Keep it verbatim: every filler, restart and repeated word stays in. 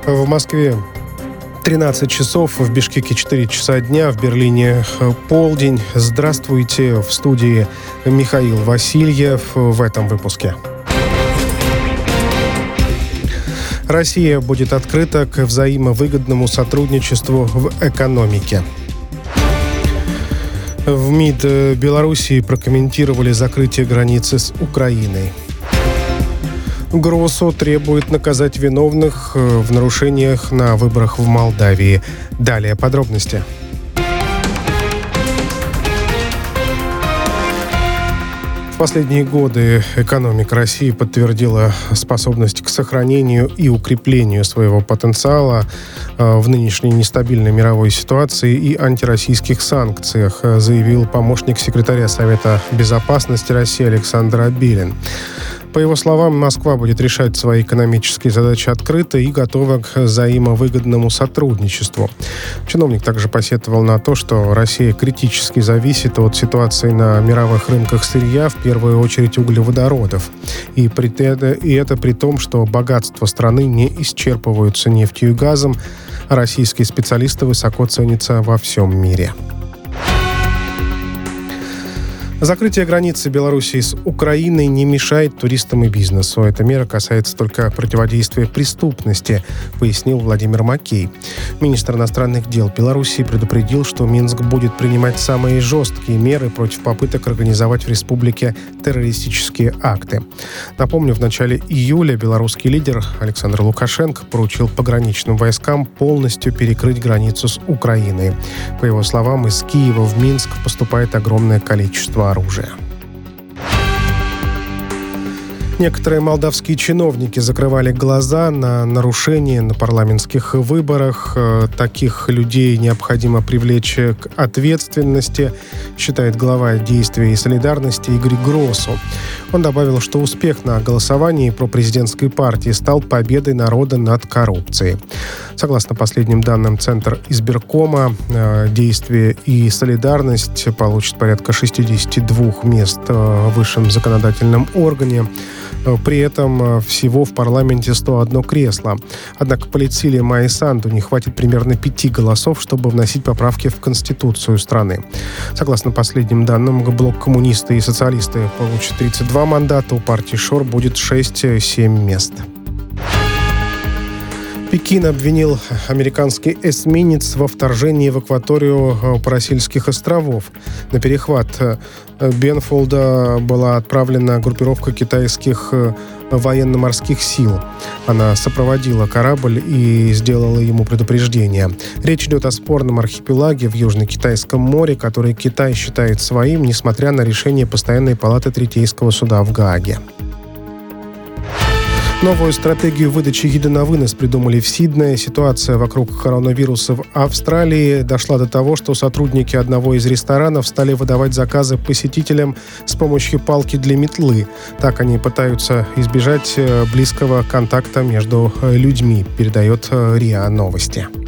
В Москве тринадцать часов, в Бишкеке четыре часа дня, в Берлине полдень. Здравствуйте, в студии Михаил Васильев в этом выпуске. Россия будет открыта к взаимовыгодному сотрудничеству в экономике. В МИД Белоруссии прокомментировали закрытие границы с Украиной. Гросу требует наказать виновных в нарушениях на выборах в Молдавии. Далее подробности. В последние годы экономика России подтвердила способность к сохранению и укреплению своего потенциала в нынешней нестабильной мировой ситуации и антироссийских санкциях, заявил помощник секретаря Совета безопасности России Александр Абелин. По его словам, Москва будет решать свои экономические задачи открыто и готова к взаимовыгодному сотрудничеству. Чиновник также посетовал на то, что Россия критически зависит от ситуации на мировых рынках сырья, в первую очередь углеводородов. И, при, и это при том, что богатства страны не исчерпываются нефтью и газом, а российские специалисты высоко ценятся во всем мире. Закрытие границы Белоруссии с Украиной не мешает туристам и бизнесу. Эта мера касается только противодействия преступности, пояснил Владимир Макей. Министр иностранных дел Белоруссии предупредил, что Минск будет принимать самые жесткие меры против попыток организовать в республике террористические акты. Напомню, в начале июля белорусский лидер Александр Лукашенко поручил пограничным войскам полностью перекрыть границу с Украиной. По его словам, из Киева в Минск поступает огромное количество оружия. Некоторые молдавские чиновники закрывали глаза на нарушения на парламентских выборах. Таких людей необходимо привлечь к ответственности, считает глава действия и солидарности Игорь Гросу. Он добавил, что успех на голосовании пропрезидентской партии стал победой народа над коррупцией. Согласно последним данным Центра избиркома, действие и солидарность получат порядка шестьдесят два мест в высшем законодательном органе. При этом всего в парламенте сто одно кресло. Однако политсиле Майи Санду не хватит примерно пяти голосов, чтобы вносить поправки в Конституцию страны. Согласно последним данным, блок коммунисты и социалисты получат тридцать два мандата, у партии Шор будет шесть-семь мест. Пекин обвинил американский эсминец во вторжении в акваторию Парасильских островов. На перехват Бенфолда была отправлена группировка китайских военно-морских сил. Она сопроводила корабль и сделала ему предупреждение. Речь идет о спорном архипелаге в Южно-Китайском море, который Китай считает своим, несмотря на решение Постоянной палаты Третейского суда в Гааге. Новую стратегию выдачи еды на вынос придумали в Сиднее. Ситуация вокруг коронавируса в Австралии дошла до того, что сотрудники одного из ресторанов стали выдавать заказы посетителям с помощью палки для метлы. Так они пытаются избежать близкого контакта между людьми, передает РИА Новости.